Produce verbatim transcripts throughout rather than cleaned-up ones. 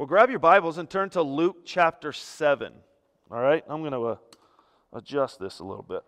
Well, grab your Bibles and turn to Luke chapter seven. All right, I'm going to uh, adjust this a little bit.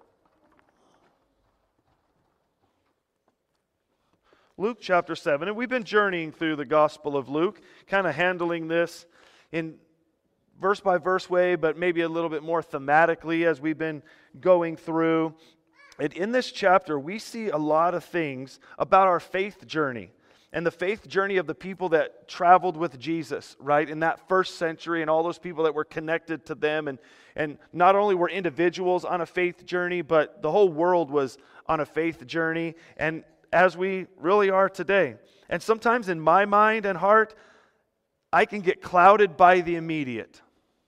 Luke chapter seven, and we've been journeying through the Gospel of Luke, kind of handling this in verse by verse way, but maybe a little bit more thematically as we've been going through. And in this chapter, we see a lot of things about our faith journey and the faith journey of the people that traveled with Jesus, right, in that first century, and all those people that were connected to them. And, and not only were individuals on a faith journey, but the whole world was on a faith journey, and as we really are today. And sometimes in my mind and heart, I can get clouded by the immediate.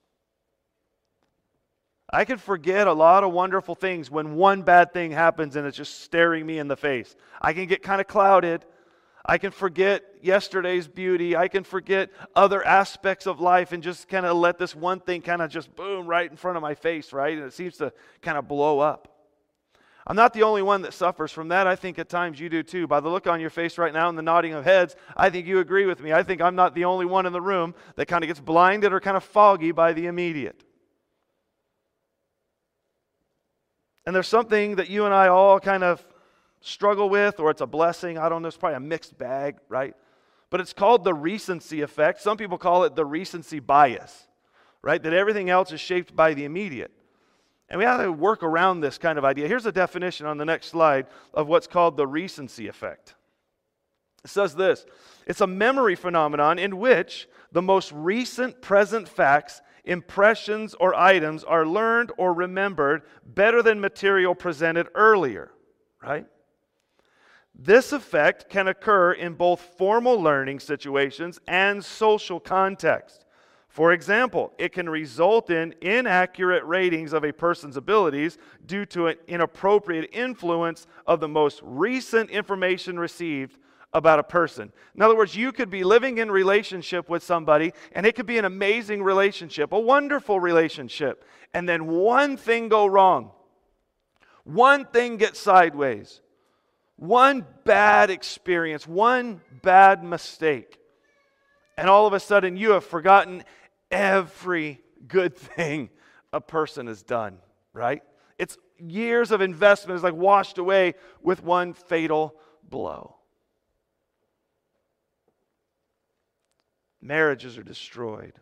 I can forget a lot of wonderful things when one bad thing happens and it's just staring me in the face. I can get kind of clouded. I can forget yesterday's beauty. I can forget other aspects of life and just kind of let this one thing kind of just boom right in front of my face, right? And it seems to kind of blow up. I'm not the only one that suffers from that. I think at times you do too. By the look on your face right now and the nodding of heads, I think you agree with me. I think I'm not the only one in the room that kind of gets blinded or kind of foggy by the immediate. And there's something that you and I all kind of struggle with, or it's a blessing. I don't know. It's probably a mixed bag, right? But it's called the recency effect. Some people call it the recency bias, right? That everything else is shaped by the immediate. And we have to work around this kind of idea. Here's a definition on the next slide of what's called the recency effect. It says this: it's a memory phenomenon in which the most recent present facts, impressions, or items are learned or remembered better than material presented earlier, right? This effect can occur in both formal learning situations and social context. For example, it can result in inaccurate ratings of a person's abilities due to an inappropriate influence of the most recent information received about a person. In other words, you could be living in relationship with somebody, and it could be an amazing relationship, a wonderful relationship, and then one thing go wrong. One thing gets sideways. One bad experience, one bad mistake, and all of a sudden you have forgotten every good thing a person has done, right? It's years of investment is like washed away with one fatal blow. Marriages are destroyed.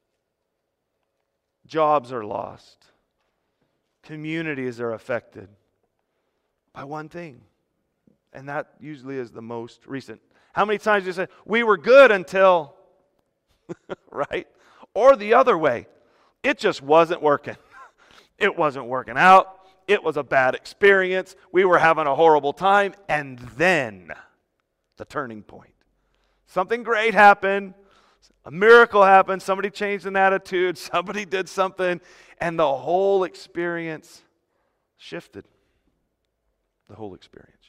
Jobs are lost. Communities are affected by one thing. And that usually is the most recent. How many times do you say, we were good until, right? Or the other way, it just wasn't working. It wasn't working out. It was a bad experience. We were having a horrible time. And then, the turning point. Something great happened. A miracle happened. Somebody changed an attitude. Somebody did something. And the whole experience shifted. The whole experience shifted.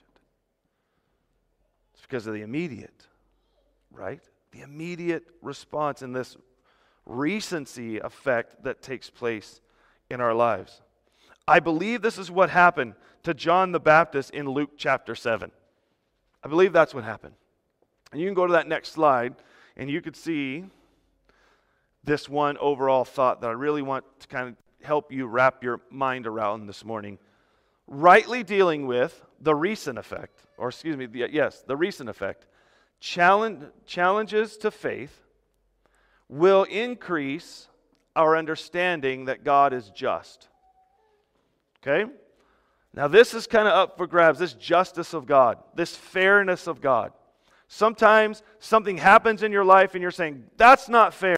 It's because of the immediate, right? The immediate response in this recency effect that takes place in our lives. I believe this is what happened to John the Baptist in Luke chapter seven. I believe that's what happened. And you can go to that next slide, and you could see this one overall thought that I really want to kind of help you wrap your mind around this morning. Rightly dealing with the recent effect, or excuse me, the, yes, the recent effect, challenge, challenges to faith will increase our understanding that God is just. Okay? Now this is kind of up for grabs, this justice of God, this fairness of God. Sometimes something happens in your life and you're saying, that's not fair.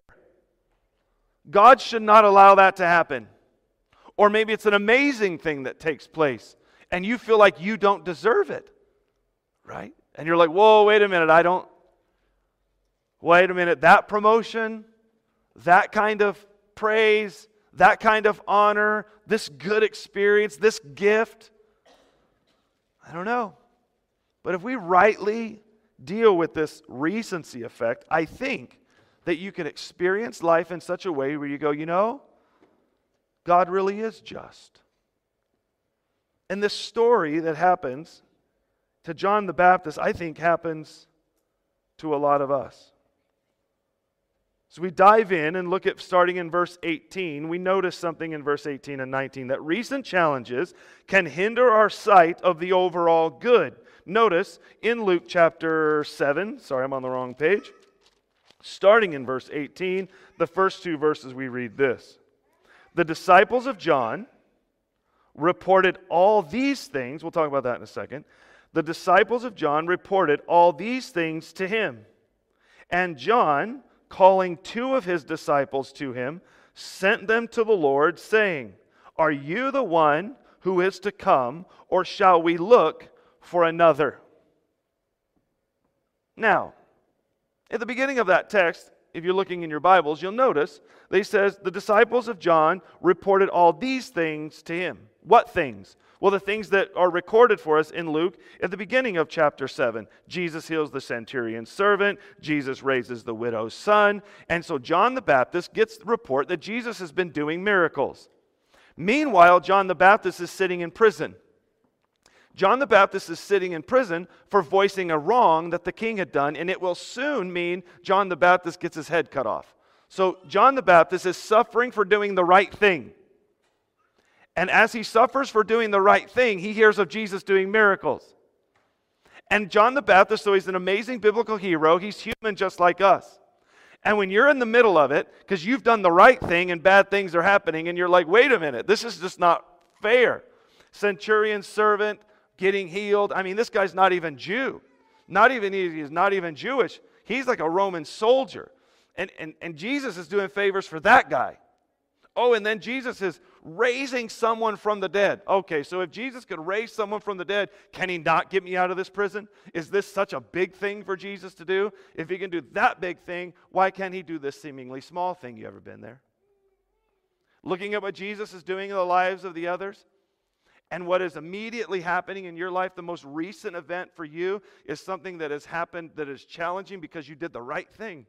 God should not allow that to happen. Or maybe it's an amazing thing that takes place and you feel like you don't deserve it, right? And you're like, whoa, wait a minute, I don't, wait a minute, that promotion, that kind of praise, that kind of honor, this good experience, this gift, I don't know. But if we rightly deal with this recency effect, I think that you can experience life in such a way where you go, you know, God really is just. And this story that happens to John the Baptist, I think happens to a lot of us. So we dive in and look at starting in verse eighteen. We notice something in verse eighteen and nineteen, that recent challenges can hinder our sight of the overall good. Notice in Luke chapter seven, sorry, I'm on the wrong page. Starting in verse eighteen, the first two verses we read this. The disciples of John reported all these things. We'll talk about that in a second. The disciples of John reported all these things to him. And John, calling two of his disciples to him, sent them to the Lord, saying, Are you the one who is to come, or shall we look for another? Now, at the beginning of that text, if you're looking in your Bibles, you'll notice they says the disciples of John reported all these things to him. What things? Well, the things that are recorded for us in Luke at the beginning of chapter seven. Jesus heals the centurion's servant. Jesus raises the widow's son. And so John the Baptist gets the report that Jesus has been doing miracles. Meanwhile, John the Baptist is sitting in prison. John the Baptist is sitting in prison for voicing a wrong that the king had done, and it will soon mean John the Baptist gets his head cut off. So John the Baptist is suffering for doing the right thing. And as he suffers for doing the right thing, he hears of Jesus doing miracles. And John the Baptist, though he's an amazing biblical hero, he's human just like us. And when you're in the middle of it, because you've done the right thing and bad things are happening, and you're like, wait a minute, this is just not fair. Centurion's servant getting healed. I mean, this guy's not even Jew. Not even, he's not even Jewish. He's like a Roman soldier. And, and, and Jesus is doing favors for that guy. Oh, and then Jesus is raising someone from the dead. Okay, so if Jesus could raise someone from the dead, can he not get me out of this prison? Is this such a big thing for Jesus to do? If he can do that big thing, why can't he do this seemingly small thing? You ever been there? Looking at what Jesus is doing in the lives of the others, and what is immediately happening in your life, the most recent event for you is something that has happened that is challenging because you did the right thing.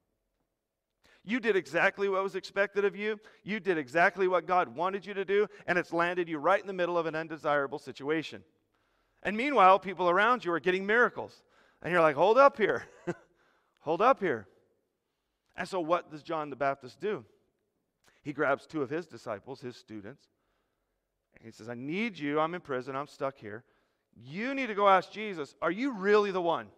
You did exactly what was expected of you. You did exactly what God wanted you to do, and it's landed you right in the middle of an undesirable situation. And meanwhile, people around you are getting miracles. And you're like, hold up here. Hold up here. And so what does John the Baptist do? He grabs two of his disciples, his students, and he says, I need you. I'm in prison. I'm stuck here. You need to go ask Jesus, are you really the one?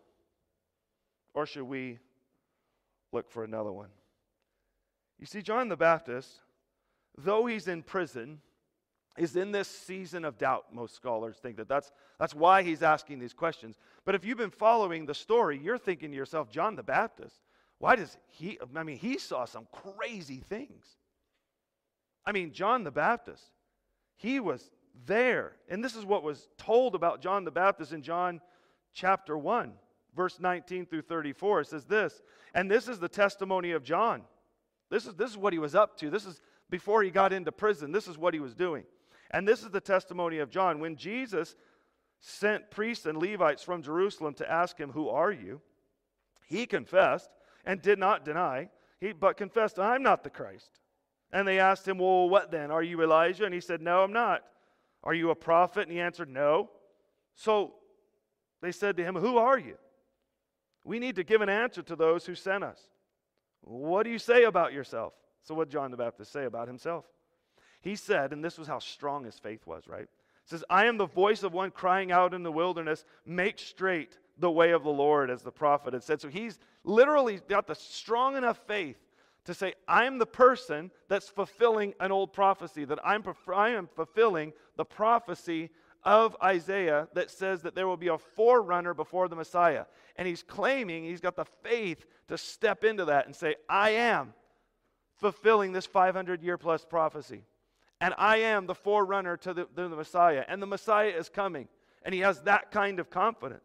Or should we look for another one? You see, John the Baptist, though he's in prison, is in this season of doubt. Most scholars think that that's, that's why he's asking these questions. But if you've been following the story, you're thinking to yourself, John the Baptist, why does he, I mean, he saw some crazy things. I mean, John the Baptist, he was there. And this is what was told about John the Baptist in John chapter one, verse nineteen through thirty-four. It says this, and this is the testimony of John. This is, this is what he was up to. This is before he got into prison. This is what he was doing. And this is the testimony of John. When Jesus sent priests and Levites from Jerusalem to ask him, who are you? He confessed and did not deny, he, but confessed, I'm not the Christ. And they asked him, well, what then? Are you Elijah? And he said, no, I'm not. Are you a prophet? And he answered, no. So they said to him, who are you? We need to give an answer to those who sent us. What do you say about yourself? So what did John the Baptist say about himself? He said, and this was how strong his faith was, right? It says, I am the voice of one crying out in the wilderness, make straight the way of the Lord, as the prophet had said. So he's literally got the strong enough faith to say, I'm the person that's fulfilling an old prophecy, that I'm I am fulfilling the prophecy of Isaiah that says that there will be a forerunner before the Messiah. And he's claiming, he's got the faith to step into that and say, I am fulfilling this five hundred year plus prophecy. And I am the forerunner to the, to the Messiah. And the Messiah is coming. And he has that kind of confidence.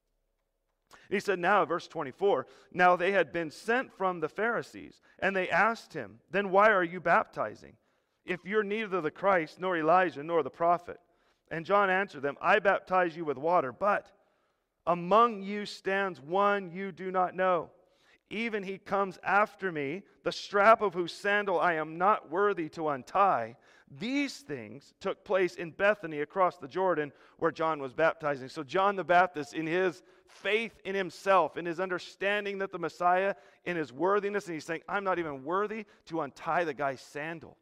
He said now, verse twenty-four, now they had been sent from the Pharisees, and they asked him, then why are you baptizing, if you're neither the Christ, nor Elijah, nor the prophet? And John answered them, I baptize you with water, but among you stands one you do not know. even he comes after me, the strap of whose sandal I am not worthy to untie. These things took place in Bethany across the Jordan where John was baptizing. So John the Baptist, in his faith in himself, in his understanding that the Messiah, in his worthiness, and he's saying, I'm not even worthy to untie the guy's sandal.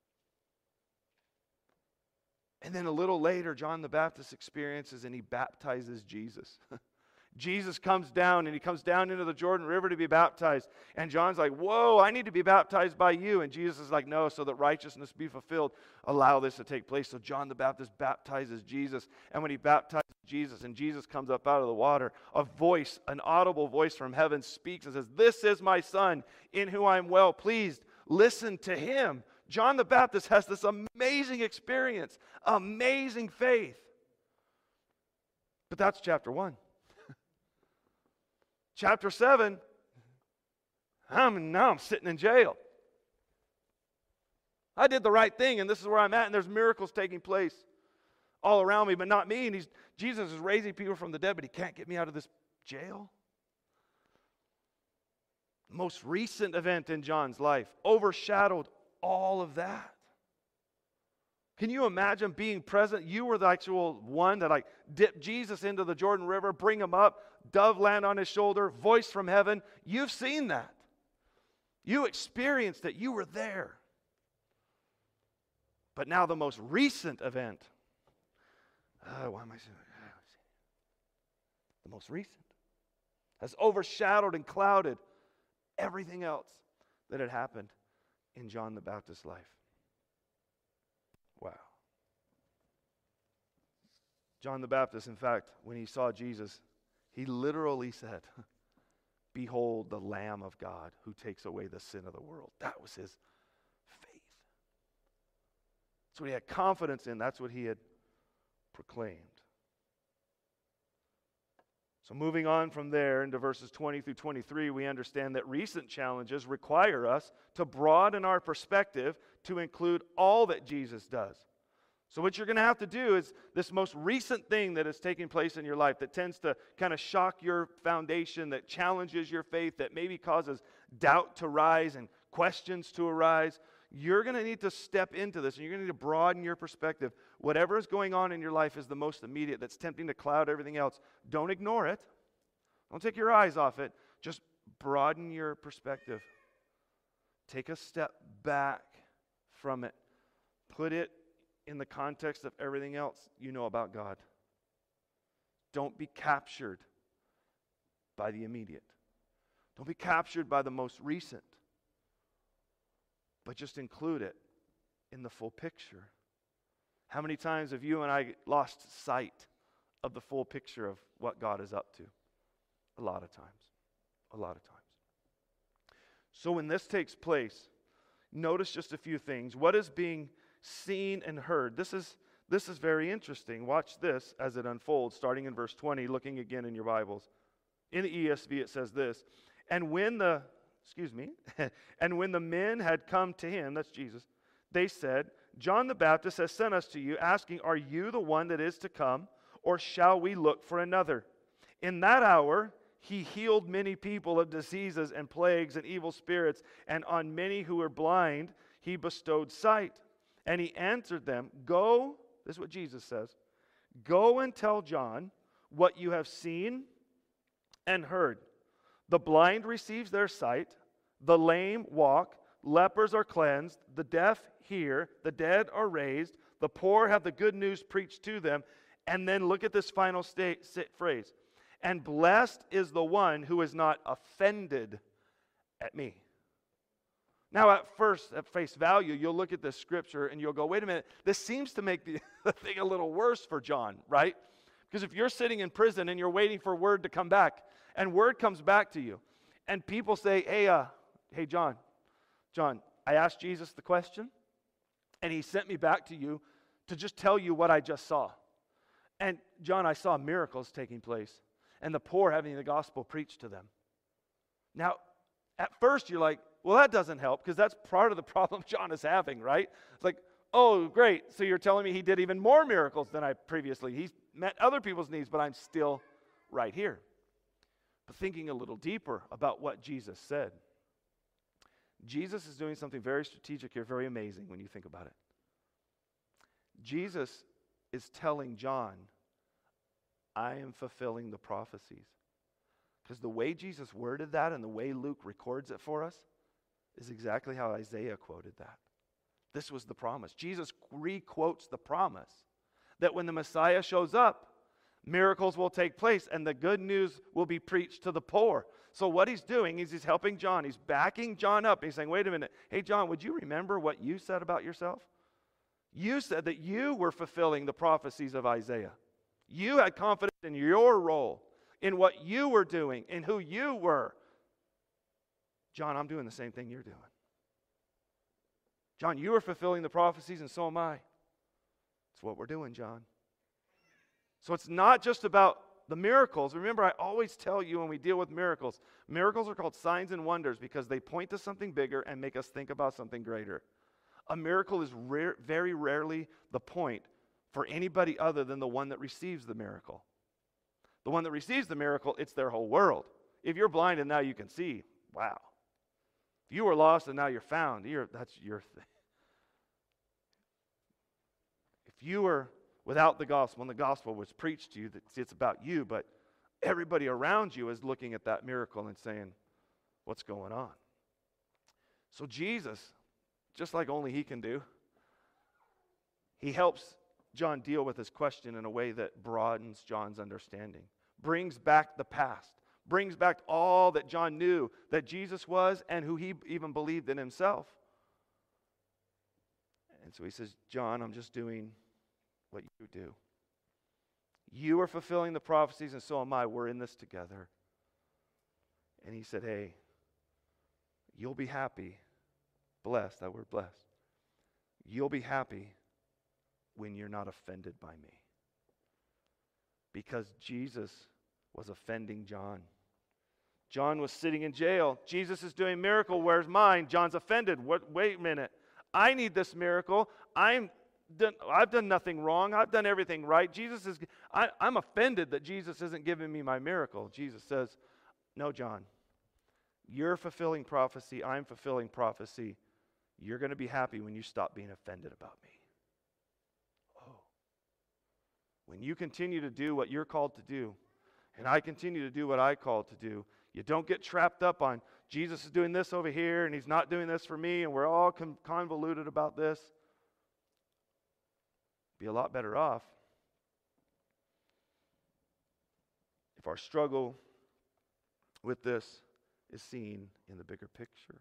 And then a little later, John the Baptist experiences and he baptizes Jesus. Jesus comes down and he comes down into the Jordan River to be baptized. And John's like, whoa, I need to be baptized by you. And Jesus is like, no, so that righteousness be fulfilled, allow this to take place. So John the Baptist baptizes Jesus. And when he baptizes Jesus and Jesus comes up out of the water, a voice, an audible voice from heaven speaks and says, this is my son in whom I am well pleased. Listen to him. John the Baptist has this amazing experience, amazing faith. But that's chapter one. Chapter seven, I'm, now I'm sitting in jail. I did the right thing, and this is where I'm at, and there's miracles taking place all around me, but not me. And he's, Jesus is raising people from the dead, but he can't get me out of this jail. The most recent event in John's life overshadowed all of that. Can you imagine being present? You were the actual one that like dipped Jesus into the Jordan River, bring him up, dove land on his shoulder, voice from heaven. You've seen that. You experienced it. You were there. But now the most recent event. Uh, why am I saying that? The most recent has overshadowed and clouded everything else that had happened in John the Baptist's life. Wow. John the Baptist, in fact, when he saw Jesus, he literally said, behold the Lamb of God who takes away the sin of the world. That was his faith. That's what he had confidence in. That's what he had proclaimed. So moving on from there into verses twenty through twenty-three, we understand that recent challenges require us to broaden our perspective to include all that Jesus does. So what you're going to have to do is this most recent thing that is taking place in your life that tends to kind of shock your foundation, that challenges your faith, that maybe causes doubt to rise and questions to arise. You're going to need to step into this, and you're going to need to broaden your perspective. Whatever is going on in your life is the most immediate, that's tempting to cloud everything else. Don't ignore it. Don't take your eyes off it. Just broaden your perspective. Take a step back from it. Put it in the context of everything else you know about God. Don't be captured by the immediate. Don't be captured by the most recent. But just include it in the full picture. How many times have you and I lost sight of the full picture of what God is up to? A lot of times. A lot of times. So when this takes place, notice just a few things. What is being seen and heard? This is, this is very interesting. Watch this as it unfolds, starting in verse twenty, looking again in your Bibles. In the E S V it says this, and when the Excuse me. And when the men had come to him, that's Jesus, they said, John the Baptist has sent us to you, asking, are you the one that is to come, or shall we look for another? In that hour, he healed many people of diseases and plagues and evil spirits, and on many who were blind, he bestowed sight. And he answered them, go, this is what Jesus says, go and tell John what you have seen and heard. The blind receive their sight, the lame walk, lepers are cleansed, the deaf hear, the dead are raised, the poor have the good news preached to them. And then look at this final state, phrase. And blessed is the one who is not offended at me. Now at first, at face value, you'll look at this scripture and you'll go, wait a minute, this seems to make the, the thing a little worse for John, right? Because if you're sitting in prison and you're waiting for word to come back, and word comes back to you, and people say, hey, uh, hey, John, John, I asked Jesus the question, and he sent me back to you to just tell you what I just saw. And John, I saw miracles taking place, and the poor having the gospel preached to them. Now, at first you're like, well, that doesn't help, because that's part of the problem John is having, right? It's like, oh, great, so you're telling me he did even more miracles than I previously. He's met other people's needs, but I'm still right here. But thinking a little deeper about what Jesus said, Jesus is doing something very strategic here, very amazing when you think about it. Jesus is telling John, I am fulfilling the prophecies. Because the way Jesus worded that and the way Luke records it for us is exactly how Isaiah quoted that. This was the promise. Jesus re-quotes the promise that when the Messiah shows up, miracles will take place and the good news will be preached to the poor. So what he's doing is he's helping John. He's backing John up. He's saying, wait a minute. Hey, John, would you remember what you said about yourself? You said that you were fulfilling the prophecies of Isaiah. You had confidence in your role, in what you were doing, in who you were. John, I'm doing the same thing you're doing. John, you are fulfilling the prophecies and so am I. It's what we're doing, John. So it's not just about the miracles. Remember, I always tell you when we deal with miracles, miracles are called signs and wonders because they point to something bigger and make us think about something greater. A miracle is rare, very rarely the point for anybody other than the one that receives the miracle. The one that receives the miracle, it's their whole world. If you're blind and now you can see, wow. If you were lost and now you're found, you're, that's your thing. If you were without the gospel and the gospel was preached to you, that it's about you, but everybody around you is looking at that miracle and saying, what's going on? So Jesus, just like only he can do, he helps John deal with his question in a way that broadens John's understanding, brings back the past, brings back all that John knew that Jesus was and who he even believed in himself. And so he says, John, I'm just doing what you do. You are fulfilling the prophecies and so am I. We're in this together. And he said, hey, you'll be happy, blessed, that word blessed. You'll be happy when you're not offended by me. Because Jesus was offending John. John was sitting in jail. Jesus is doing miracle. Where's mine? John's offended. What? Wait a minute. I need this miracle. I'm done, I've done nothing wrong. I've done everything right. Jesus is. I, I'm offended that Jesus isn't giving me my miracle. Jesus says, no, John. You're fulfilling prophecy. I'm fulfilling prophecy. You're going to be happy when you stop being offended about me. Oh. When you continue to do what you're called to do, and I continue to do what I called to do, you don't get trapped up on Jesus is doing this over here and he's not doing this for me and we're all con- convoluted about this. Be a lot better off if our struggle with this is seen in the bigger picture.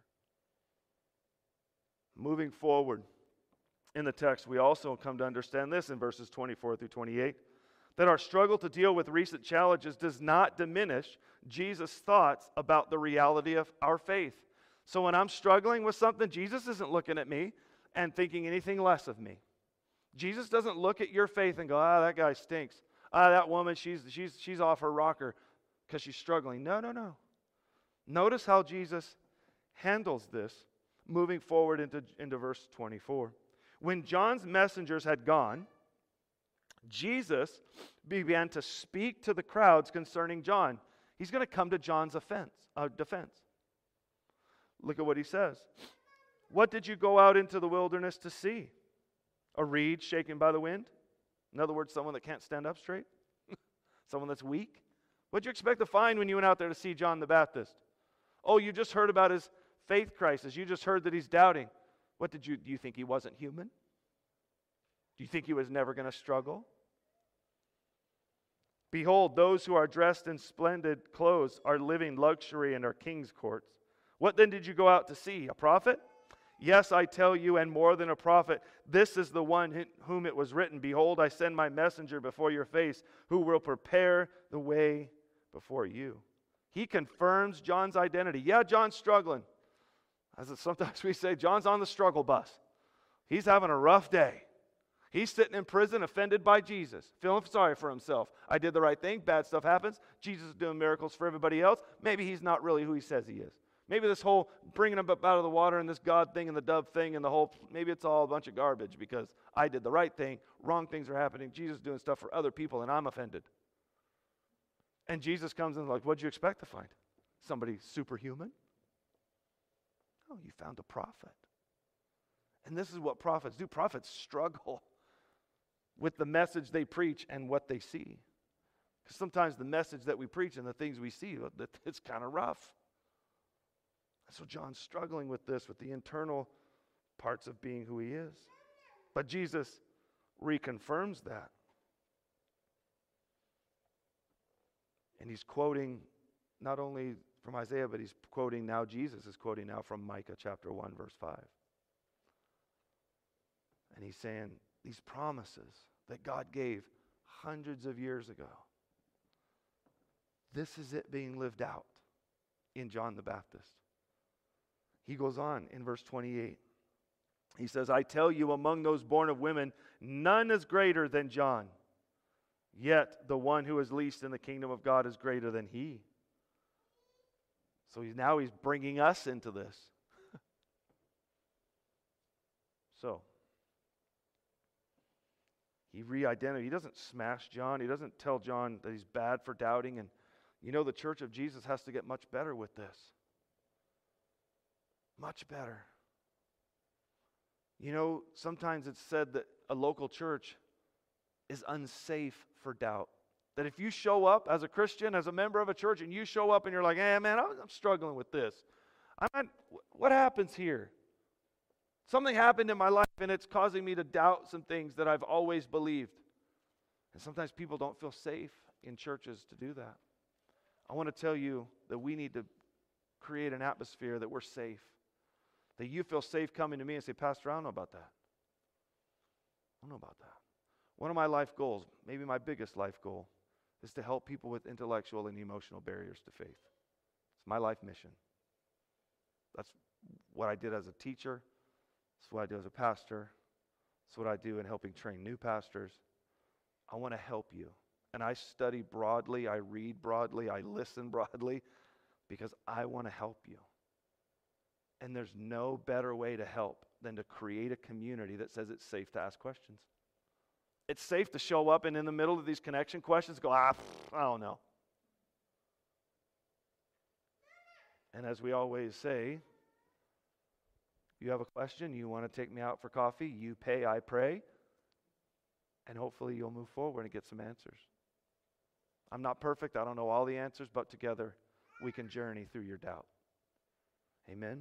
Moving forward in the text, we also come to understand this in verses twenty-four through twenty-eight. That our struggle to deal with recent challenges does not diminish Jesus' thoughts about the reality of our faith. So when I'm struggling with something, Jesus isn't looking at me and thinking anything less of me. Jesus doesn't look at your faith and go, ah, that guy stinks. Ah, that woman, she's, she's, she's off her rocker because she's struggling. No, no, no. Notice how Jesus handles this moving forward into, into verse twenty-four. When John's messengers had gone, Jesus began to speak to the crowds concerning John. He's going to come to John's offense, uh, defense. Look at what he says. What did you go out into the wilderness to see? A reed shaken by the wind? In other words, someone that can't stand up straight? Someone that's weak? What did you expect to find when you went out there to see John the Baptist? Oh, you just heard about his faith crisis. You just heard that he's doubting. What did you, do you think he wasn't human? Do you think he was never going to struggle? Behold, those who are dressed in splendid clothes are living luxury in our king's courts. What then did you go out to see? A prophet? Yes, I tell you, and more than a prophet. This is the one whom it was written, behold, I send my messenger before your face, who will prepare the way before you. He confirms John's identity. Yeah, John's struggling. As sometimes we say, John's on the struggle bus. He's having a rough day. He's sitting in prison, offended by Jesus, feeling sorry for himself. I did the right thing. Bad stuff happens. Jesus is doing miracles for everybody else. Maybe he's not really who he says he is. Maybe this whole bringing him up out of the water and this God thing and the dove thing and the whole, maybe it's all a bunch of garbage because I did the right thing. Wrong things are happening. Jesus is doing stuff for other people and I'm offended. And Jesus comes and like, what'd you expect to find? Somebody superhuman? No, you found a prophet. And this is what prophets do. Prophets struggle with the message they preach and what they see. Because sometimes the message that we preach and the things we see, it's kind of rough. So John's struggling with this, with the internal parts of being who he is. But Jesus reconfirms that. And he's quoting not only from Isaiah, but he's quoting now, Jesus is quoting now from Micah chapter one, verse five. And he's saying these promises that God gave hundreds of years ago, this is it being lived out in John the Baptist. He goes on in verse twenty-eight. He says, I tell you, among those born of women, none is greater than John. Yet the one who is least in the kingdom of God is greater than he. So he's, now he's bringing us into this. So, he re-identifies. He doesn't smash John. He doesn't tell John that he's bad for doubting. And you know, the church of Jesus has to get much better with this. Much better. You know, sometimes it's said that a local church is unsafe for doubt. That if you show up as a Christian, as a member of a church, and you show up and you're like, hey man, I'm struggling with this. I'm not, what happens here? Something happened in my life and it's causing me to doubt some things that I've always believed. And sometimes people don't feel safe in churches to do that. I want to tell you that we need to create an atmosphere that we're safe. That you feel safe coming to me and say, Pastor, I don't know about that. I don't know about that. One of my life goals, maybe my biggest life goal, is to help people with intellectual and emotional barriers to faith. It's my life mission. That's what I did as a teacher. That's what I do as a pastor. That's what I do in helping train new pastors. I want to help you. And I study broadly, I read broadly, I listen broadly, because I want to help you. And there's no better way to help than to create a community that says it's safe to ask questions. It's safe to show up and in the middle of these connection questions go, ah, I don't know. And as we always say, you have a question, you want to take me out for coffee, you pay, I pray, and hopefully you'll move forward and get some answers. I'm not perfect, I don't know all the answers, but together we can journey through your doubt. Amen?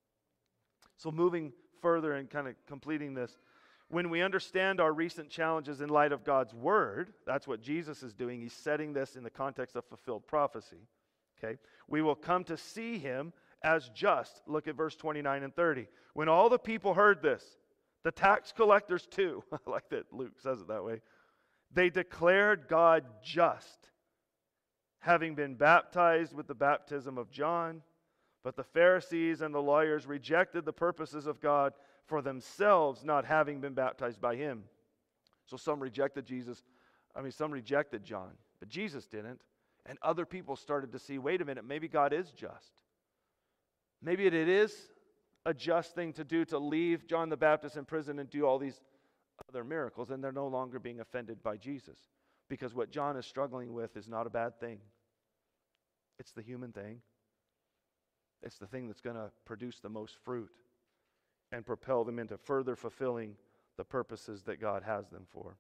So moving further and kind of completing this, when we understand our recent challenges in light of God's Word, that's what Jesus is doing. He's setting this in the context of fulfilled prophecy. Okay? We will come to see Him as just. Look at verse twenty-nine and thirty. When all the people heard this, the tax collectors too, I like that Luke says it that way, they declared God just, having been baptized with the baptism of John. But the Pharisees and the lawyers rejected the purposes of God for themselves, not having been baptized by him. So some rejected Jesus. I mean, some rejected John, but Jesus didn't. And other people started to see, wait a minute, maybe God is just. Maybe it is a just thing to do to leave John the Baptist in prison and do all these other miracles, and they're no longer being offended by Jesus. Because what John is struggling with is not a bad thing. It's the human thing. It's the thing that's going to produce the most fruit and propel them into further fulfilling the purposes that God has them for.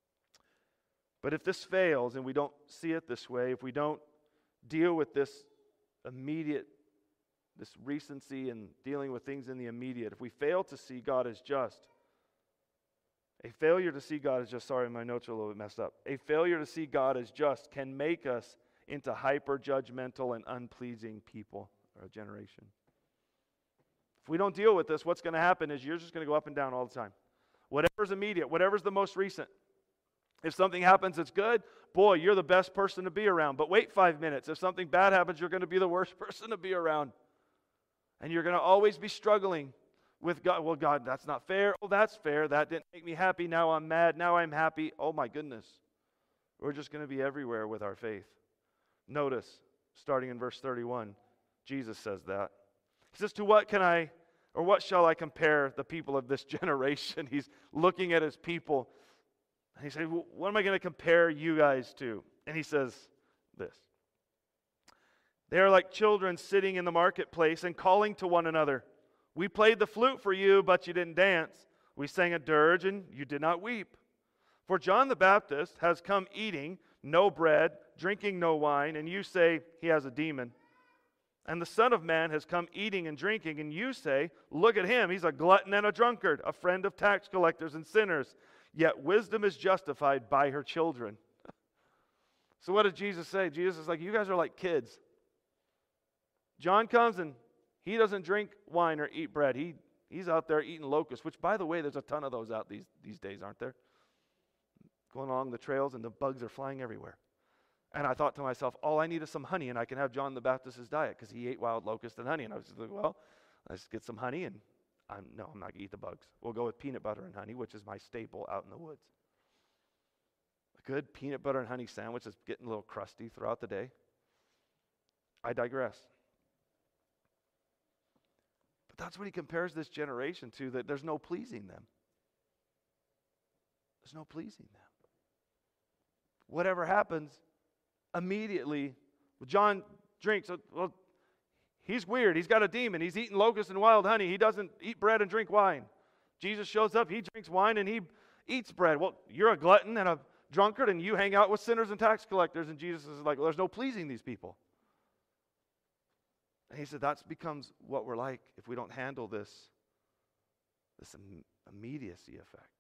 But if this fails and we don't see it this way, if we don't deal with this immediate, this recency and dealing with things in the immediate, if we fail to see God as just, a failure to see God as just, sorry, my notes are a little bit messed up. A failure to see God as just can make us into hyper-judgmental and unpleasing people. Or a generation. If we don't deal with this, what's going to happen is you're just going to go up and down all the time. Whatever's immediate, whatever's the most recent. If something happens that's good, boy, you're the best person to be around. But wait five minutes. If something bad happens, you're going to be the worst person to be around. And you're going to always be struggling with God. Well, God, that's not fair. Oh, that's fair. That didn't make me happy. Now I'm mad. Now I'm happy. Oh, my goodness. We're just going to be everywhere with our faith. Notice, starting in verse thirty-one, Jesus says that. He says, to what can I, or what shall I compare the people of this generation? He's looking at his people. And he says, what am I going to compare you guys to? And he says this. They are like children sitting in the marketplace and calling to one another. We played the flute for you, but you didn't dance. We sang a dirge, and you did not weep. For John the Baptist has come eating no bread, drinking no wine, and you say he has a demon. And the Son of Man has come eating and drinking, and you say, look at him, he's a glutton and a drunkard, a friend of tax collectors and sinners. Yet wisdom is justified by her children. So what did Jesus say? Jesus is like, you guys are like kids. John comes and he doesn't drink wine or eat bread. He, he's out there eating locusts, which, by the way, there's a ton of those out these, these days, aren't there? Going along the trails and the bugs are flying everywhere. And I thought to myself, all I need is some honey and I can have John the Baptist's diet because he ate wild locust and honey. And I was like, well, let's get some honey and I'm, no, I'm not going to eat the bugs. We'll go with peanut butter and honey, which is my staple out in the woods. A good peanut butter and honey sandwich is getting a little crusty throughout the day. I digress. But that's what he compares this generation to, that there's no pleasing them. There's no pleasing them. Whatever happens, immediately, John drinks, well, he's weird. He's got a demon. He's eating locusts and wild honey. He doesn't eat bread and drink wine. Jesus shows up. He drinks wine and he eats bread. Well, you're a glutton and a drunkard and you hang out with sinners and tax collectors. And Jesus is like, well, there's no pleasing these people. And he said that becomes what we're like if we don't handle this, this im- immediacy effect,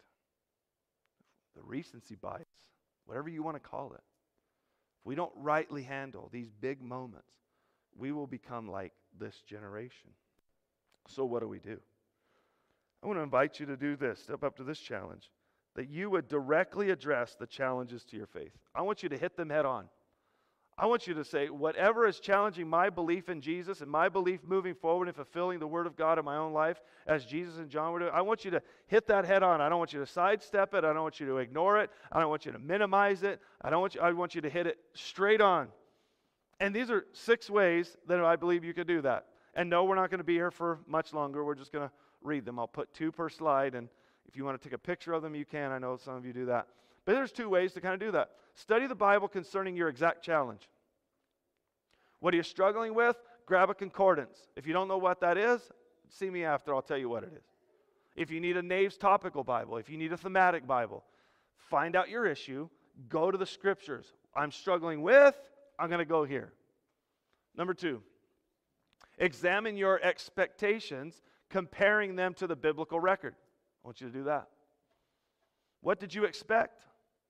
the recency bias, whatever you want to call it. If we don't rightly handle these big moments, we will become like this generation. So what do we do? I want to invite you to do this, step up to this challenge, that you would directly address the challenges to your faith. I want you to hit them head on. I want you to say, whatever is challenging my belief in Jesus and my belief moving forward and fulfilling the Word of God in my own life, as Jesus and John were doing, I want you to hit that head on. I don't want you to sidestep it. I don't want you to ignore it. I don't want you to minimize it. I don't want you, I want you to hit it straight on. And these are six ways that I believe you could do that. And no, we're not going to be here for much longer. We're just going to read them. I'll put two per slide, and if you want to take a picture of them, you can. I know some of you do that. But there's two ways to kind of do that. Study the Bible concerning your exact challenge. What are you struggling with? Grab a concordance. If you don't know what that is, see me after. I'll tell you what it is. If you need a Nave's Topical Bible, if you need a thematic Bible, find out your issue. Go to the Scriptures. I'm struggling with, I'm going to go here. Number two, examine your expectations, comparing them to the biblical record. I want you to do that. What did you expect?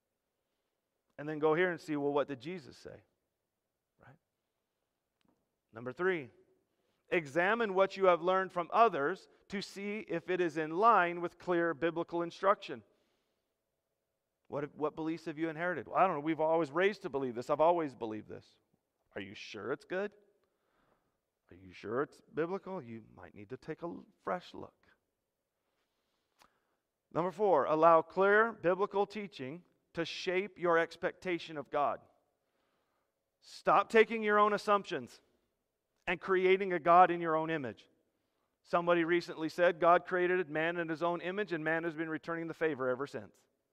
And then go here and see, well, what did Jesus say? Right? Number three, examine what you have learned from others to see if it is in line with clear biblical instruction. What, what beliefs have you inherited? Well, I don't know. We've always raised to believe this. I've always believed this. Are you sure it's good? Are you sure it's biblical? You might need to take a fresh look. Number four, allow clear biblical teaching to shape your expectation of God. Stop taking your own assumptions and creating a God in your own image. Somebody recently said God created man in his own image and man has been returning the favor ever since.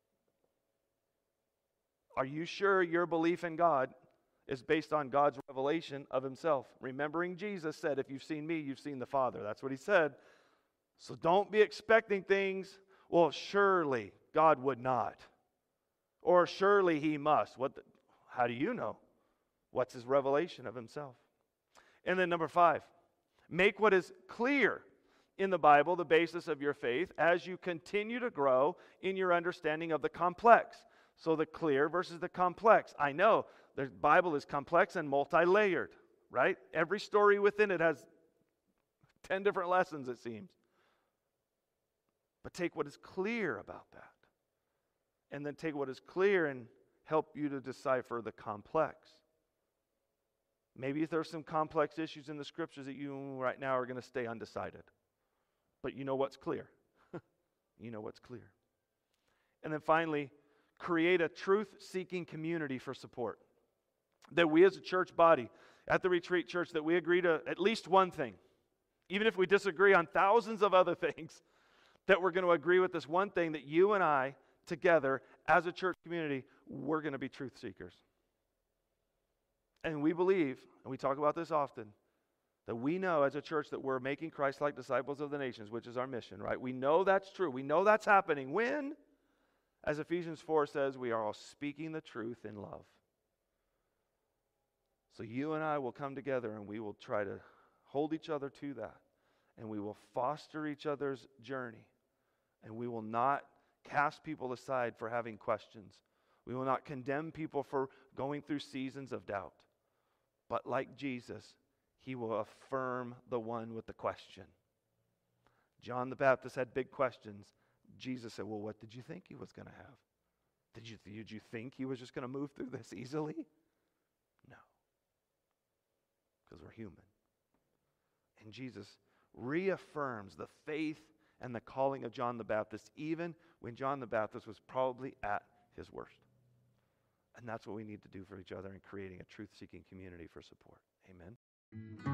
Are you sure your belief in God is based on God's revelation of himself? Remembering Jesus said, if you've seen me, you've seen the Father. That's what he said. So don't be expecting things, well, surely God would not. Or surely he must. What? The, how do you know? What's his revelation of himself? And then number five, make what is clear in the Bible the basis of your faith as you continue to grow in your understanding of the complex. So the clear versus the complex. I know the Bible is complex and multi-layered, right? Every story within it has ten different lessons, it seems. But take what is clear about that. And then take what is clear and help you to decipher the complex. Maybe there's some complex issues in the Scriptures that you right now are going to stay undecided. But you know what's clear. You know what's clear. And then finally, create a truth-seeking community for support. That we as a church body, at the Retreat Church, that we agree to at least one thing. Even if we disagree on thousands of other things, that we're going to agree with this one thing, that you and I, together, as a church community, we're going to be truth seekers. And we believe, and we talk about this often, that we know as a church that we're making Christ-like disciples of the nations, which is our mission, right? We know that's true. We know that's happening. When? As Ephesians four says, we are all speaking the truth in love. So you and I will come together and we will try to hold each other to that. And we will foster each other's journey. And we will not cast people aside for having questions. We will not condemn people for going through seasons of doubt. But like Jesus, he will affirm the one with the question. John the Baptist had big questions. Jesus said, well, what did you think he was going to have? Did you, did you think he was just going to move through this easily? No. Because we're human. And Jesus reaffirms the faith and the calling of John the Baptist, even when John the Baptist was probably at his worst. And that's what we need to do for each other in creating a truth-seeking community for support. Amen.